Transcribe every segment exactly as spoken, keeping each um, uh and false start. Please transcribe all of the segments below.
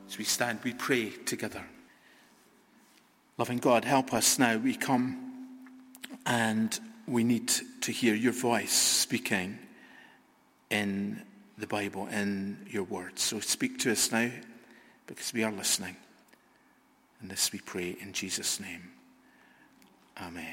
As we stand, we pray together. Loving God, help us now. We come and we need to hear your voice speaking in the Bible, in your words. So speak to us now, because we are listening. And this we pray in Jesus' name. Amen.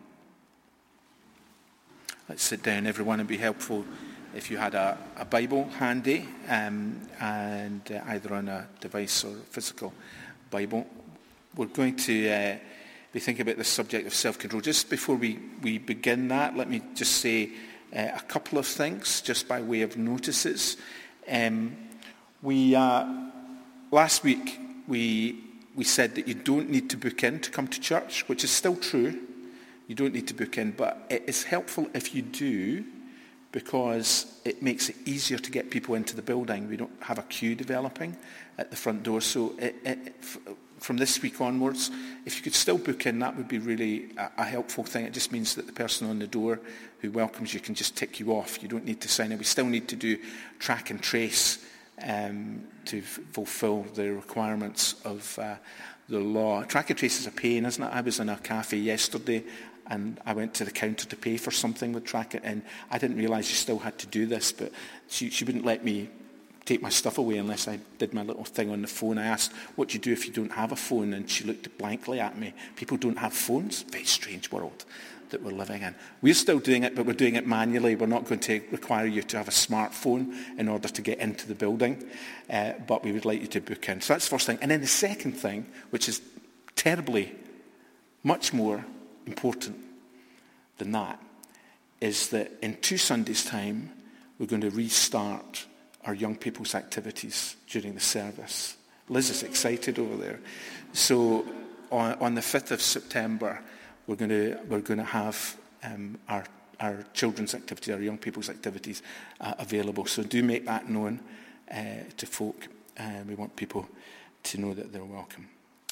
Let's sit down, everyone, and be helpful if you had a, a Bible handy, um, and uh, either on a device or a physical Bible. We're going to uh, be thinking about the subject of self-control. Just before we, we begin that, let me just say uh, a couple of things, just by way of notices. Um, we uh, last week we we said that you don't need to book in to come to church, which is still true. You don't need to book in, but it is helpful if you do, because it makes it easier to get people into the building. We don't have a queue developing at the front door. So it, it, f- from this week onwards, if you could still book in, that would be really a, a helpful thing. It just means that the person on the door who welcomes you can just tick you off. You don't need to sign in. We still need to do track and trace um, to f- fulfill the requirements of uh, the law. Track and trace is a pain, isn't it? I was in a cafe yesterday, and I went to the counter to pay for something with Track It, and I didn't realise you still had to do this, but she, she wouldn't let me take my stuff away unless I did my little thing on the phone. I asked, what do you do if you don't have a phone? And she looked blankly at me. People don't have phones? Very strange world that we're living in. We're still doing it, but we're doing it manually. We're not going to require you to have a smartphone in order to get into the building, uh, but we would like you to book in. So that's the first thing. And then the second thing, which is terribly much more important than that, is that in two Sundays' time, we're going to restart our young people's activities during the service. Liz is excited over there. So on, on the fifth of September, we're going to we're going to have um, our our children's activities, our young people's activities uh, available. So do make that known uh, to folk. Uh, we want people to know that they're welcome.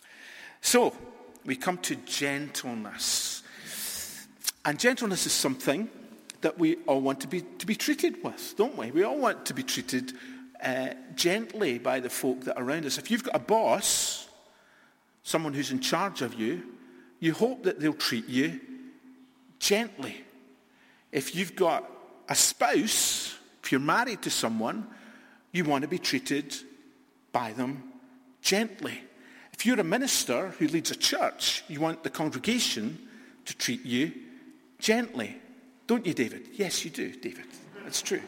So we come to gentleness. And gentleness is something that we all want to be to be treated with, don't we? We all want to be treated uh, gently by the folk that are around us. If you've got a boss, someone who's in charge of you, you hope that they'll treat you gently. If you've got a spouse, if you're married to someone, you want to be treated by them gently. If you're a minister who leads a church, you want the congregation to treat you gently. Don't you, David? Yes, you do, David. It's true.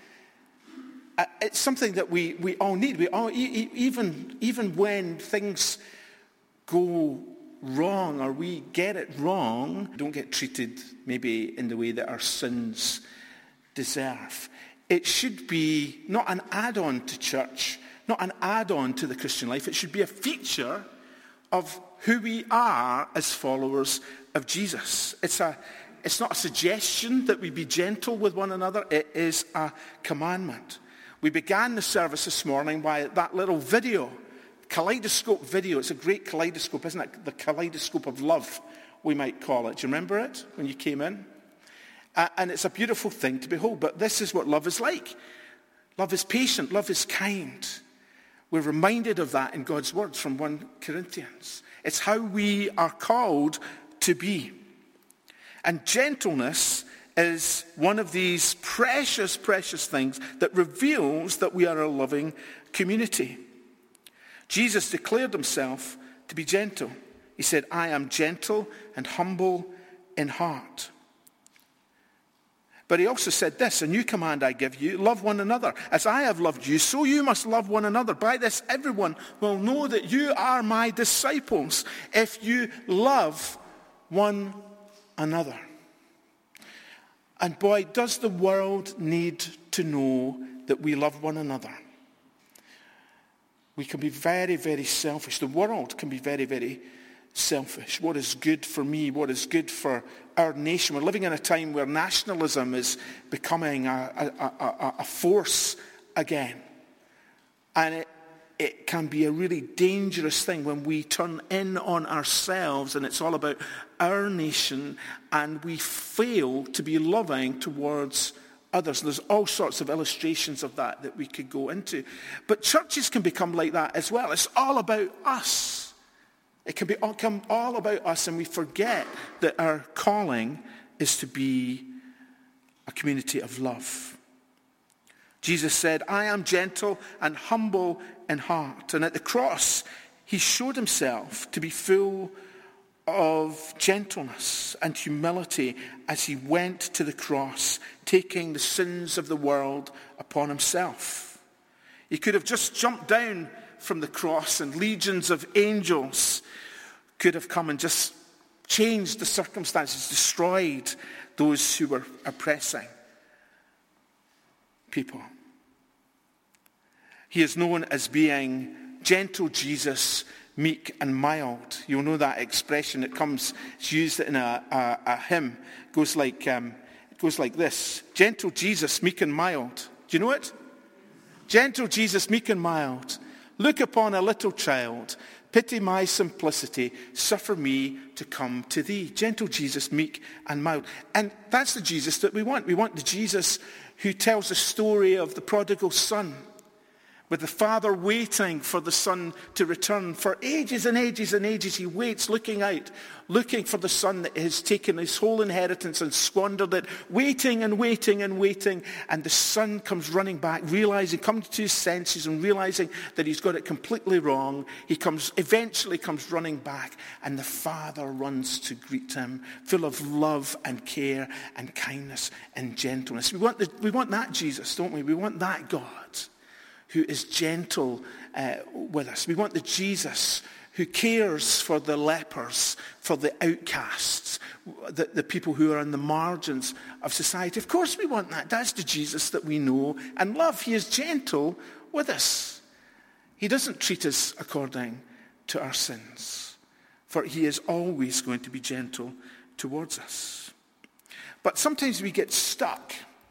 Uh, it's something that we, we all need. We all, e- even, even when things go wrong or we get it wrong, don't get treated maybe in the way that our sins deserve. It should be not an add-on to church, not an add-on to the Christian life. It should be a feature of who we are as followers of Jesus. It's a It's not a suggestion that we be gentle with one another. It is a commandment. We began the service this morning by that little video, kaleidoscope video. It's a great kaleidoscope, isn't it? The kaleidoscope of love, we might call it. Do you remember it when you came in? Uh, and it's a beautiful thing to behold. But this is what love is like. Love is patient. Love is kind. We're reminded of that in God's words from First Corinthians. It's how we are called to be. And gentleness is one of these precious, precious things that reveals that we are a loving community. Jesus declared himself to be gentle. He said, I am gentle and humble in heart. But he also said this, a new command I give you, love one another. As I have loved you, so you must love one another. By this, everyone will know that you are my disciples if you love one another. And boy, does the world need to know that we love one another. We can be very, very selfish. The world can be very, very selfish. What is good for me? What is good for our nation? We're living in a time where nationalism is becoming a, a, a, a force again. And it, it can be a really dangerous thing when we turn in on ourselves and it's all about our nation and we fail to be loving towards others. And there's all sorts of illustrations of that that we could go into. But churches can become like that as well. It's all about us. It can become all about us, and we forget that our calling is to be a community of love. Jesus said, I am gentle and humble in heart. And at the cross, he showed himself to be full of gentleness and humility as he went to the cross, taking the sins of the world upon himself. He could have just jumped down from the cross and legions of angels could have come and just changed the circumstances, destroyed those who were oppressing people. He is known as being gentle Jesus, meek and mild. You'll know that expression. It comes, it's used in a, a, a hymn. It goes like um, it goes like this: gentle Jesus, meek and mild. Do you know it? Gentle Jesus, meek and mild. Look upon a little child. Pity my simplicity. Suffer me to come to thee. Gentle Jesus, meek and mild. And that's the Jesus that we want. We want the Jesus who tells the story of the prodigal son, with the father waiting for the son to return. For ages and ages and ages he waits, looking out, looking for the son that has taken his whole inheritance and squandered it, waiting and waiting and waiting. And the son comes running back, realizing, comes to his senses and realizing that he's got it completely wrong. He comes, eventually comes running back, and the father runs to greet him, full of love and care and kindness and gentleness. We want, the, we want that Jesus, don't we? We want that God who is gentle uh, with us. We want the Jesus who cares for the lepers, for the outcasts, the, the people who are on the margins of society. Of course we want that. That's the Jesus that we know and love. He is gentle with us. He doesn't treat us according to our sins, for he is always going to be gentle towards us. But sometimes we get stuck.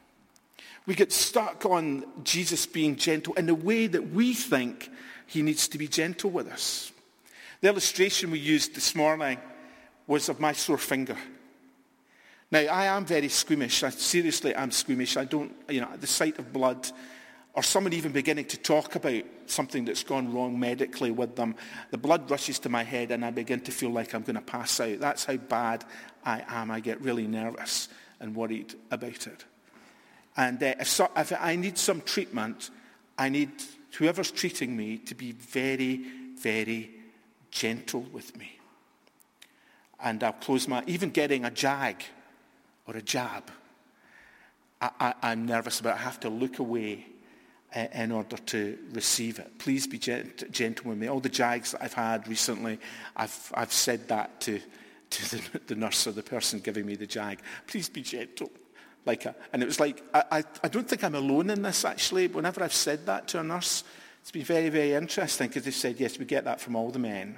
We get stuck on Jesus being gentle in the way that we think he needs to be gentle with us. The illustration we used this morning was of my sore finger. Now, I am very squeamish. I, seriously, I'm squeamish. I don't, you know, at the sight of blood, or someone even beginning to talk about something that's gone wrong medically with them, the blood rushes to my head and I begin to feel like I'm going to pass out. That's how bad I am. I get really nervous and worried about it. And uh, if, so, if I need some treatment, I need whoever's treating me to be very, very gentle with me. And I'll close my, even getting a jag or a jab, I, I, I'm nervous about it. I have to look away uh, in order to receive it. Please be gent- gentle with me. All the jags that I've had recently, I've, I've said that to, to the, the nurse or the person giving me the jag. Please be gentle. Like a, and it was like, I, I, I don't think I'm alone in this, actually. Whenever I've said that to a nurse, it's been very, very interesting, because they've said, yes, we get that from all the men.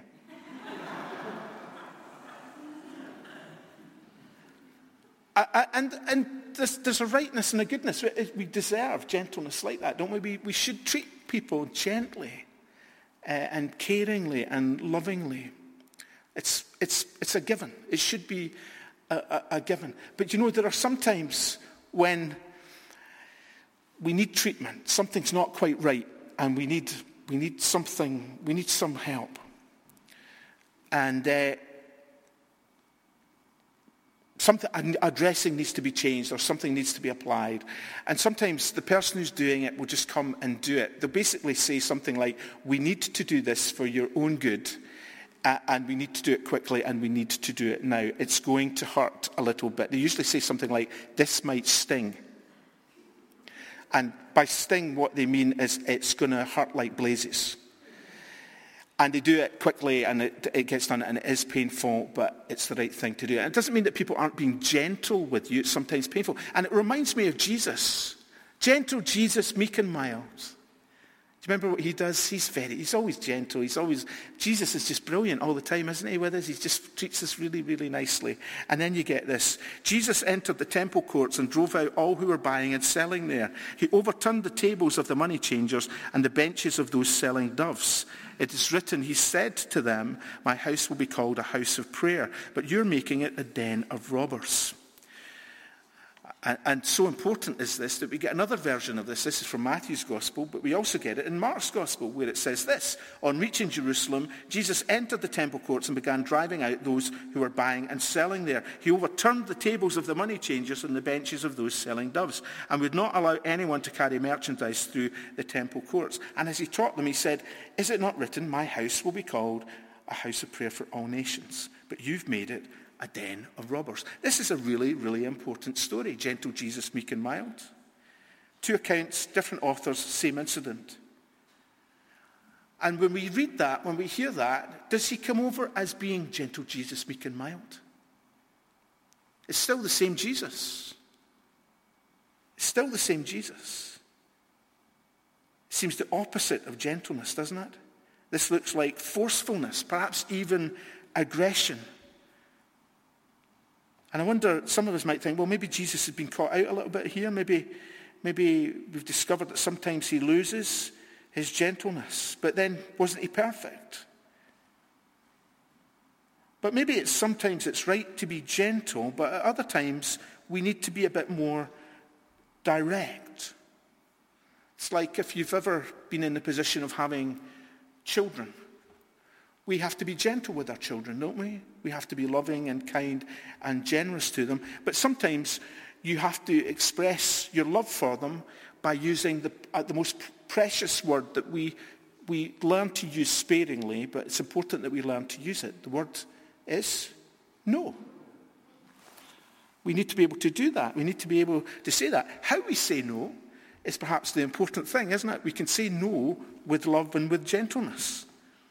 I, I, and and there's, there's a rightness and a goodness. We, we deserve gentleness like that, don't we? We, we should treat people gently uh, and caringly and lovingly. It's, it's, it's a given. It should be A, a, a given. But you know, there are some times when we need treatment. Something's not quite right, and we need we need something. We need some help. And uh, something a dressing needs to be changed, or something needs to be applied. And sometimes the person who's doing it will just come and do it. They'll basically say something like, "We need to do this for your own good. Uh, and we need to do it quickly, and we need to do it now. It's going to hurt a little bit." They usually say something like, "This might sting." And by sting, what they mean is it's going to hurt like blazes. And they do it quickly, and it, it gets done, and it is painful, but it's the right thing to do. And it doesn't mean that people aren't being gentle with you. It's sometimes painful. And it reminds me of Jesus. Gentle Jesus, meek and mild. Do you remember what he does? He's very, he's always gentle. He's always, Jesus is just brilliant all the time, isn't he, with us? He just treats us really, really nicely. And then you get this. Jesus entered the temple courts and drove out all who were buying and selling there. He overturned the tables of the money changers and the benches of those selling doves. It is written, he said to them, "My house will be called a house of prayer, but you're making it a den of robbers." And, and so important is this that we get another version of this. This is from Matthew's Gospel, but we also get it in Mark's Gospel, where it says this: on reaching Jerusalem, Jesus entered the temple courts and began driving out those who were buying and selling there. He overturned the tables of the money changers and the benches of those selling doves, and would not allow anyone to carry merchandise through the temple courts. And as he taught them, he said, "Is it not written, my house will be called a house of prayer for all nations? But you've made it a den of robbers." This is a really, really important story. Gentle Jesus, meek and mild. Two accounts, different authors, same incident. And when we read that, when we hear that, does he come over as being gentle Jesus, meek and mild? It's still the same Jesus. It's still the same Jesus. It seems the opposite of gentleness, doesn't it? This looks like forcefulness, perhaps even aggression. And I wonder, some of us might think, well, maybe Jesus has been caught out a little bit here. Maybe, maybe we've discovered that sometimes he loses his gentleness. But then, wasn't he perfect? But maybe it's sometimes it's right to be gentle, but at other times we need to be a bit more direct. It's like if you've ever been in the position of having children. We have to be gentle with our children, don't we? We have to be loving and kind and generous to them. But sometimes you have to express your love for them by using the, uh, the most precious word that we, we learn to use sparingly, but it's important that we learn to use it. The word is no. We need to be able to do that. We need to be able to say that. How we say no is perhaps the important thing, isn't it? We can say no with love and with gentleness.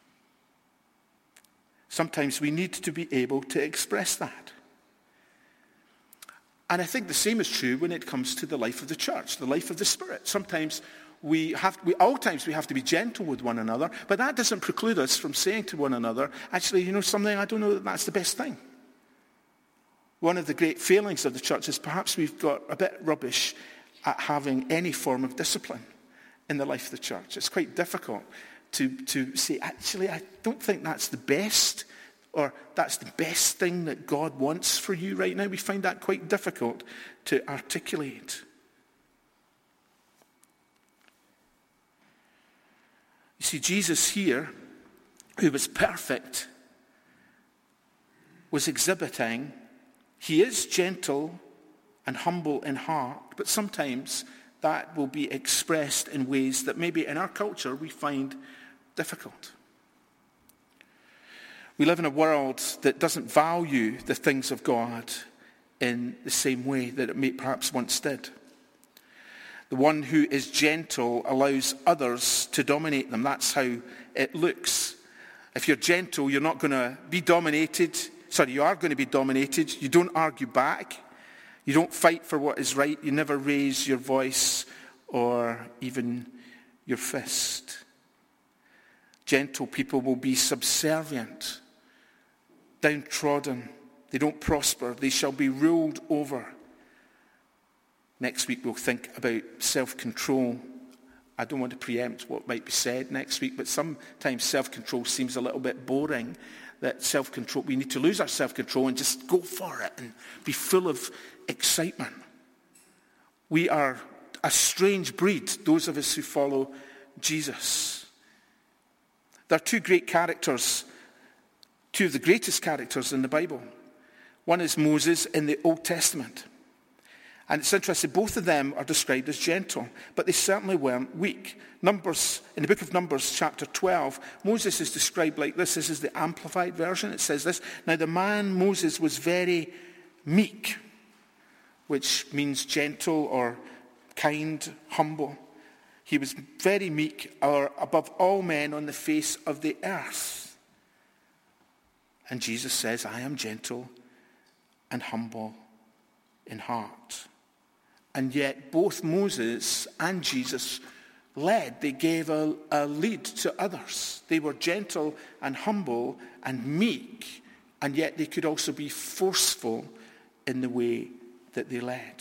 Sometimes we need to be able to express that. And I think the same is true when it comes to the life of the church, the life of the Spirit. Sometimes we have, we, all times we have to be gentle with one another, but that doesn't preclude us from saying to one another, actually, you know something, I don't know that that's the best thing. One of the great failings of the church is perhaps we've got a bit rubbish at having any form of discipline in the life of the church. It's quite difficult to, to say, actually, I don't think that's the best, or that's the best thing that God wants for you right now. We find that quite difficult to articulate. You see, Jesus here, who was perfect, was exhibiting, he is gentle and humble in heart, but sometimes that will be expressed in ways that maybe in our culture we find difficult. We live in a world that doesn't value the things of God in the same way that it may perhaps once did. The one who is gentle allows others to dominate them. That's how it looks. If you're gentle, you're not going to be dominated. Sorry, you are going to be dominated. You don't argue back. You don't fight for what is right. You never raise your voice or even your fist. Gentle people will be subservient, downtrodden. They don't prosper. They shall be ruled over. Next week we'll think about self-control. I don't want to preempt what might be said next week, but sometimes self-control seems a little bit boring. That self-control, we need to lose our self-control and just go for it and be full of excitement. We are a strange breed, those of us who follow Jesus. There are two great characters, two of the greatest characters in the Bible. One is Moses in the Old Testament. And it's interesting, both of them are described as gentle, but they certainly weren't weak. Numbers, in the book of Numbers, chapter twelve, Moses is described like this. This is the Amplified version. It says this: "Now the man Moses was very meek," which means gentle or kind, humble. He was very meek, or above all men on the face of the earth. And Jesus says, "I am gentle and humble in heart." And yet both Moses and Jesus led. They gave a, a lead to others. They were gentle and humble and meek, and yet they could also be forceful in the way that they led.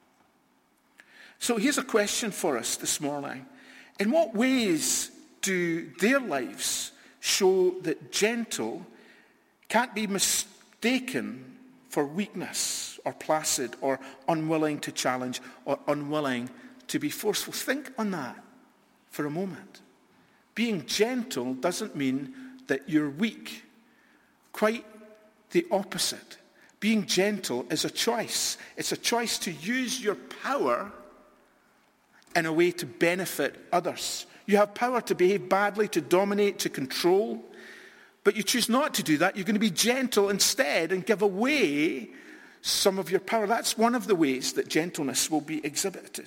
So here's a question for us this morning. In what ways do their lives show that gentle can't be mistaken for weakness or placid or unwilling to challenge or unwilling to be forceful. Think on that for a moment. Being gentle doesn't mean that you're weak. Quite the opposite. Being gentle is a choice. It's a choice to use your power in a way to benefit others. You have power to behave badly, to dominate, to control, but you choose not to do that. You're going to be gentle instead and give away some of your power. That's one of the ways that gentleness will be exhibited.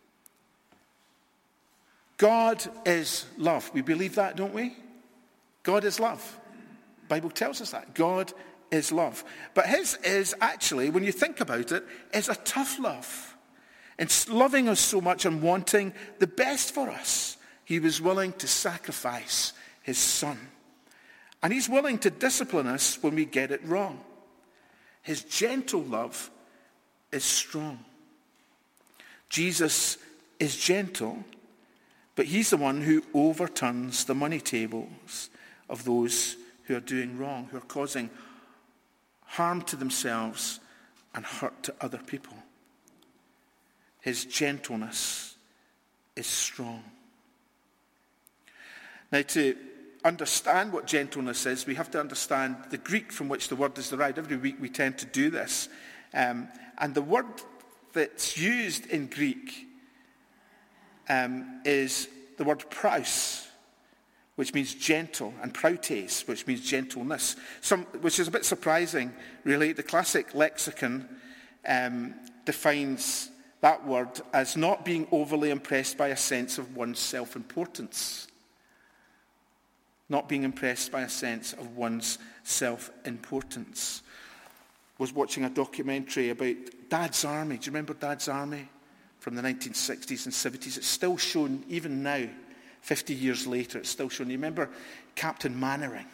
God is love. We believe that, don't we? God is love. The Bible tells us that. God is love. But his is actually, when you think about it, is a tough love. And loving us so much and wanting the best for us, he was willing to sacrifice his son. And he's willing to discipline us when we get it wrong. His gentle love is strong. Jesus is gentle, but he's the one who overturns the money tables of those who are doing wrong, who are causing harm to themselves and hurt to other people. His gentleness is strong. Now, to understand what gentleness is, we have to understand the Greek from which the word is derived. Every week we tend to do this. Um, and the word that's used in Greek um, is the word praus, which means gentle, and prautes, which means gentleness, Some, which is a bit surprising, really. The classic lexicon um, defines that word as not being overly impressed by a sense of one's self-importance. Not being impressed by a sense of one's self-importance. Was watching a documentary about Dad's Army. Do you remember Dad's Army from the nineteen sixties and seventies? It's still shown even now, fifty years later, it's still shown. You remember Captain Mannering?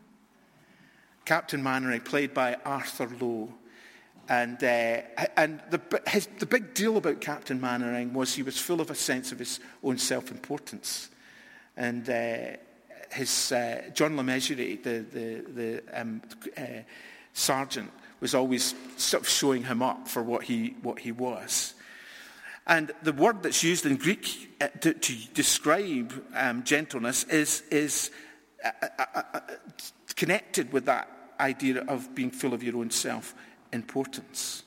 Captain Mannering, played by Arthur Lowe. And uh, and the, his, the big deal about Captain Mannering was he was full of a sense of his own self-importance. And uh, his uh, John Le Mesurier, the, the, the um, uh, sergeant, was always sort of showing him up for what he what he was. And the word that's used in Greek uh, to, to describe um, gentleness is, is uh, uh, uh, connected with that idea of being full of your own self importance.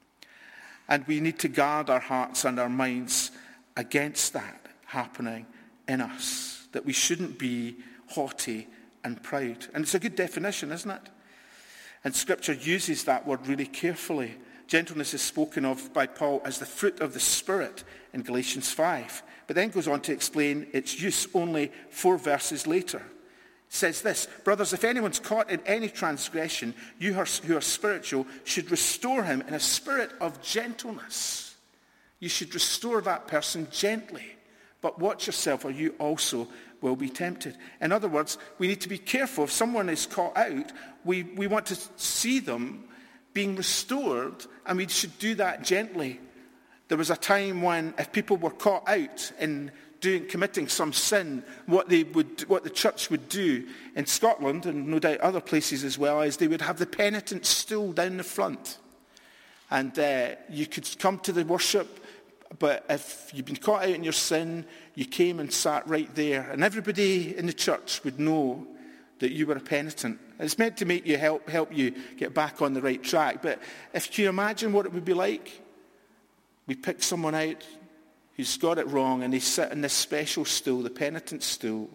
And we need to guard our hearts and our minds against that happening in us, that we shouldn't be haughty and proud. And it's a good definition, isn't it? And Scripture uses that word really carefully. Gentleness is spoken of by Paul as the fruit of the Spirit in Galatians five, but then goes on to explain its use only four verses later. Says this: brothers, if anyone's caught in any transgression, you who are spiritual should restore him in a spirit of gentleness. You should restore that person gently. But watch yourself, or you also will be tempted. In other words, we need to be careful. If someone is caught out, we, we want to see them being restored, and we should do that gently. There was a time when if people were caught out in doing committing some sin, what they would, what the church would do in Scotland, and no doubt other places as well, is they would have the penitent stool down the front. And uh, you could come to the worship, but if you'd been caught out in your sin, you came and sat right there. And everybody in the church would know that you were a penitent. And it's meant to make you help help you get back on the right track. But if you imagine what it would be like, we pick someone out who's got it wrong, and they sit in this special stool, the penitent stool.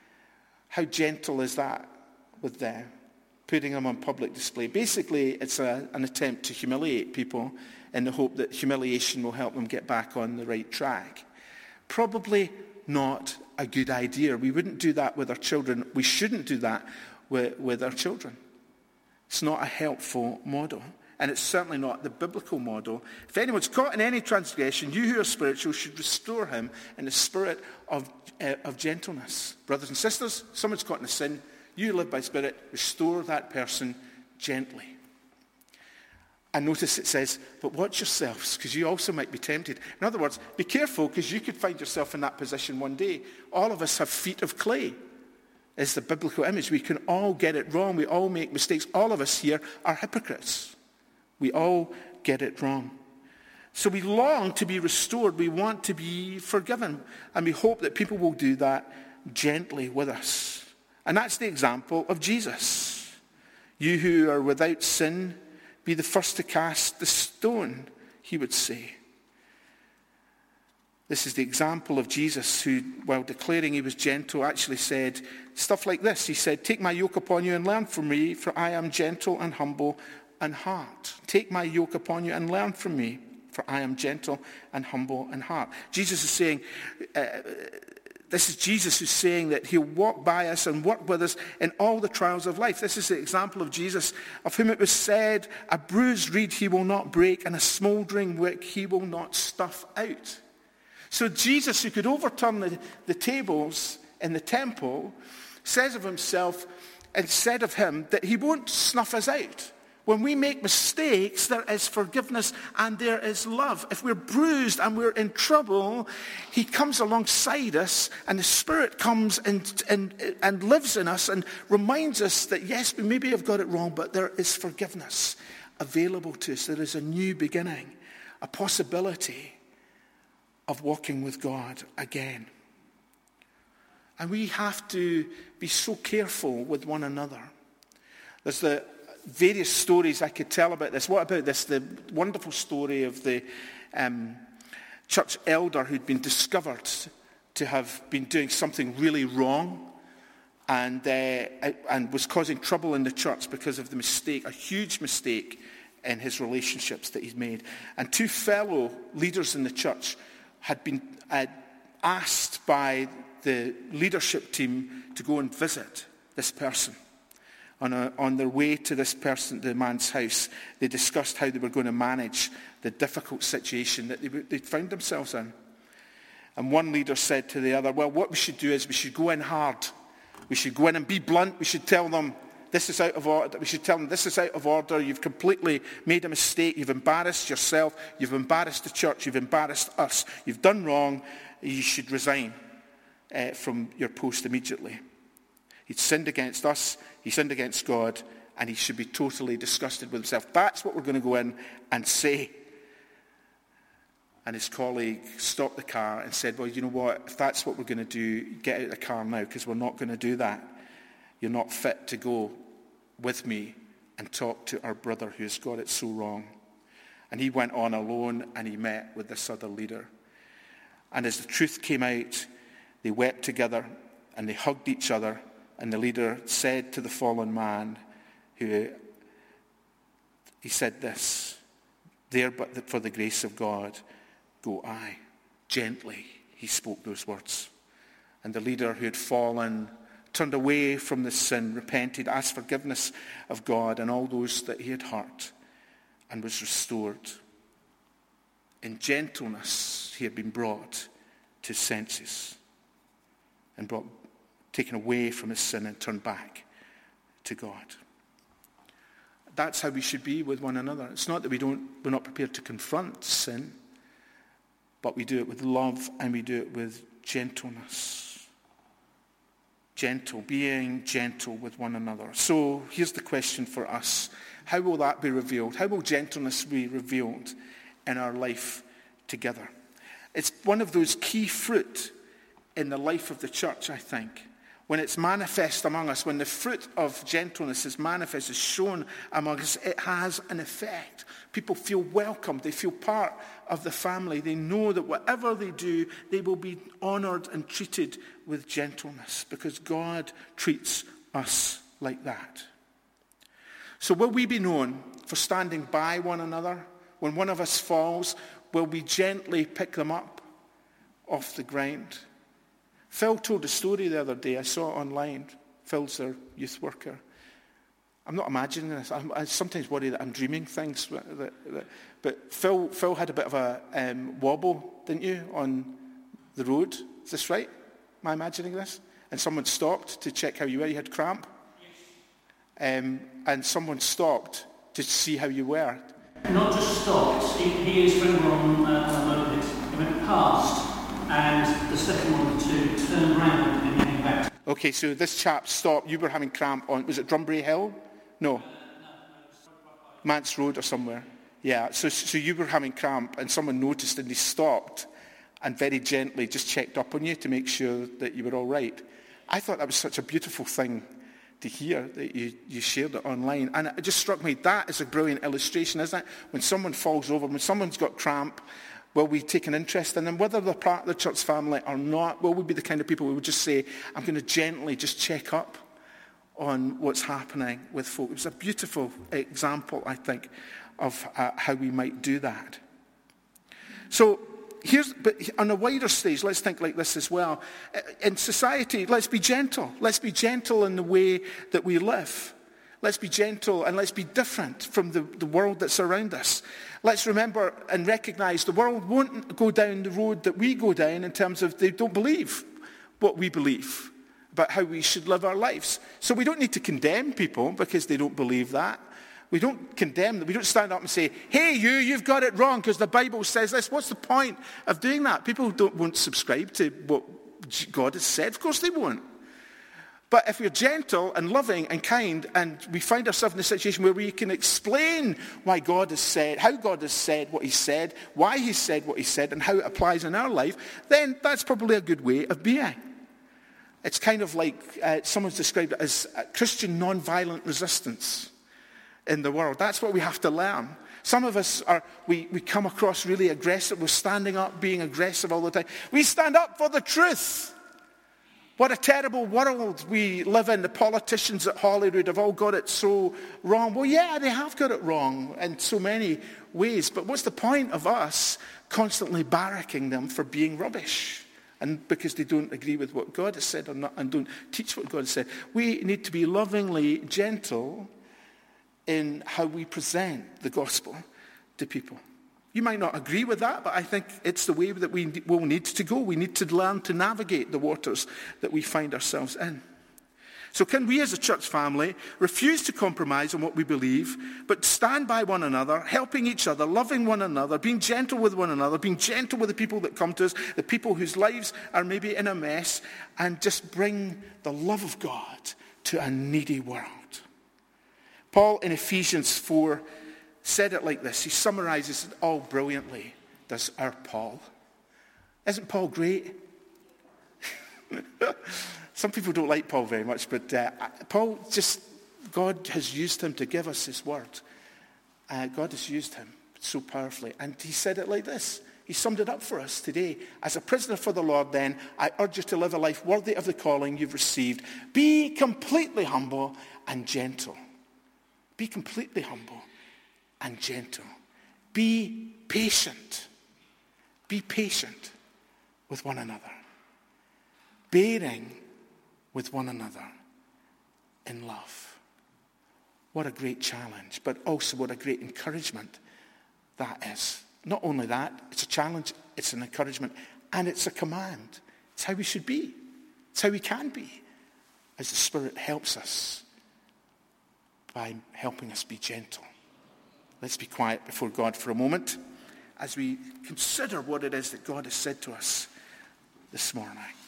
How gentle is that with them? Putting them on public display. Basically, it's a, an attempt to humiliate people in the hope that humiliation will help them get back on the right track. Probably not a good idea. We wouldn't do that with our children. We shouldn't do that with, with our children. It's not a helpful model. And it's certainly not the biblical model. If anyone's caught in any transgression, you who are spiritual should restore him in a spirit of, uh, of gentleness. Brothers and sisters, someone's caught in a sin, you live by spirit, restore that person gently. And notice it says, but watch yourselves, because you also might be tempted. In other words, be careful, because you could find yourself in that position one day. All of us have feet of clay, is the biblical image. We can all get it wrong. We all make mistakes. All of us here are hypocrites. We all get it wrong. So we long to be restored. We want to be forgiven. And we hope that people will do that gently with us. And that's the example of Jesus. You who are without sin, be the first to cast the stone, he would say. This is the example of Jesus who, while declaring he was gentle, actually said stuff like this. He said, take my yoke upon you and learn from me, for I am gentle and humble in heart. Take my yoke upon you and learn from me, for I am gentle and humble in heart. Jesus is saying, uh, this is Jesus who's saying that he'll walk by us and work with us in all the trials of life. This is the example of Jesus, of whom it was said, a bruised reed he will not break, and a smouldering wick he will not stuff out. So Jesus, who could overturn the, the tables in the temple, says of himself and said of him that he won't snuff us out. When we make mistakes, there is forgiveness and there is love. If we're bruised and we're in trouble, he comes alongside us, and the Spirit comes and, and, and lives in us and reminds us that, yes, we maybe have got it wrong, but there is forgiveness available to us. There is a new beginning, a possibility of walking with God again. And we have to be so careful with one another. There's the various stories I could tell about this. What about this? The wonderful story of the um, church elder who'd been discovered to have been doing something really wrong and, uh, and was causing trouble in the church because of the mistake, a huge mistake in his relationships that he'd made. And two fellow leaders in the church had been uh, asked by the leadership team to go and visit this person. On, a, on their way to this person, the man's house, they discussed how they were going to manage the difficult situation that they, they found themselves in. And one leader said to the other, well, what we should do is we should go in hard. We should go in and be blunt. We should tell them this is out of order. We should tell them this is out of order. You've completely made a mistake. You've embarrassed yourself. You've embarrassed the church. You've embarrassed us. You've done wrong. You should resign uh, from your post immediately. He'd sinned against us, he sinned against God, and he should be totally disgusted with himself. That's what we're going to go in and say. And his colleague stopped the car and said, well, you know what, if that's what we're going to do, get out of the car now, because we're not going to do that. You're not fit to go with me and talk to our brother who has got it so wrong. And he went on alone and he met with this other leader. And as the truth came out, they wept together and they hugged each other. And the leader said to the fallen man, who he said this, there but for the grace of God, go I. Gently he spoke those words. And the leader who had fallen turned away from the sin, repented, asked forgiveness of God and all those that he had hurt, and was restored. In gentleness he had been brought to senses and brought taken away from his sin and turned back to God. That's how we should be with one another. It's not that we don't, we're not prepared to confront sin, but we do it with love and we do it with gentleness. Gentle, being gentle with one another. So here's the question for us. How will that be revealed? How will gentleness be revealed in our life together? It's one of those key fruit in the life of the church, I think. When it's manifest among us, when the fruit of gentleness is manifest, is shown among us, it has an effect. People feel welcomed. They feel part of the family. They know that whatever they do, they will be honored and treated with gentleness because God treats us like that. So will we be known for standing by one another? When one of us falls, will we gently pick them up off the ground? Phil told a story the other day. I saw it online. Phil's our youth worker. I'm not imagining this. I'm, I sometimes worry that I'm dreaming things. That, that, but Phil, Phil had a bit of a um, wobble, didn't you, on the road? Is this right? Am I imagining this? And someone stopped to check how you were. You had cramp? Yes. Um, and someone stopped to see how you were. Not just stopped. He, he is very well on uh, a moped. He went past. And the second one of the two turned around and came back. Okay, so this chap stopped. You were having cramp on, was it Drumbury Hill? No. Uh, no, Mance Road or somewhere. Yeah, so, so you were having cramp and someone noticed and they stopped and very gently just checked up on you to make sure that you were all right. I thought that was such a beautiful thing to hear, that you, you shared it online. And it just struck me, that is a brilliant illustration, isn't it? When someone falls over, when someone's got cramp, will we take an interest in them? Whether they're part of the church family or not, will we be the kind of people who would just say, I'm going to gently just check up on what's happening with folk? It was a beautiful example, I think, of uh, how we might do that. So, here's, but on a wider stage, let's think like this as well. In society, let's be gentle. Let's be gentle in the way that we live. Let's be gentle and let's be different from the, the world that's around us. Let's remember and recognize the world won't go down the road that we go down in terms of they don't believe what we believe about how we should live our lives. So we don't need to condemn people because they don't believe that. We don't condemn them. We don't stand up and say, hey, you, you've got it wrong because the Bible says this. What's the point of doing that? People don't, won't subscribe to what God has said. Of course they won't. But if we're gentle and loving and kind and we find ourselves in a situation where we can explain why God has said, how God has said what he said, why he said what he said, and how it applies in our life, then that's probably a good way of being. It's kind of like uh, someone's described it as Christian non-violent resistance in the world. That's what we have to learn. Some of us are, we, we come across really aggressive. We're standing up, being aggressive all the time. We stand up for the truth. What a terrible world we live in. The politicians at Holyrood have all got it so wrong. Well, yeah, they have got it wrong in so many ways. But what's the point of us constantly barracking them for being rubbish? And because they don't agree with what God has said or not, and don't teach what God has said. We need to be lovingly gentle in how we present the gospel to people. You might not agree with that, but I think it's the way that we will need to go. We need to learn to navigate the waters that we find ourselves in. So can we as a church family refuse to compromise on what we believe, but stand by one another, helping each other, loving one another, being gentle with one another, being gentle with the people that come to us, the people whose lives are maybe in a mess, and just bring the love of God to a needy world? Paul in Ephesians four said it like this. He summarizes it all brilliantly, does our Paul. Isn't Paul great? Some people don't like Paul very much, but uh, Paul just, God has used him to give us his word. Uh, God has used him so powerfully. And he said it like this. He summed it up for us today. As a prisoner for the Lord, then, I urge you to live a life worthy of the calling you've received. Be completely humble and gentle. Be completely humble and gentle. Be patient. Be patient with one another. Bearing with one another in love. What a great challenge, but also what a great encouragement that is. Not only that, it's a challenge, it's an encouragement, and it's a command. It's how we should be. It's how we can be as the Spirit helps us by helping us be gentle. Let's be quiet before God for a moment as we consider what it is that God has said to us this morning.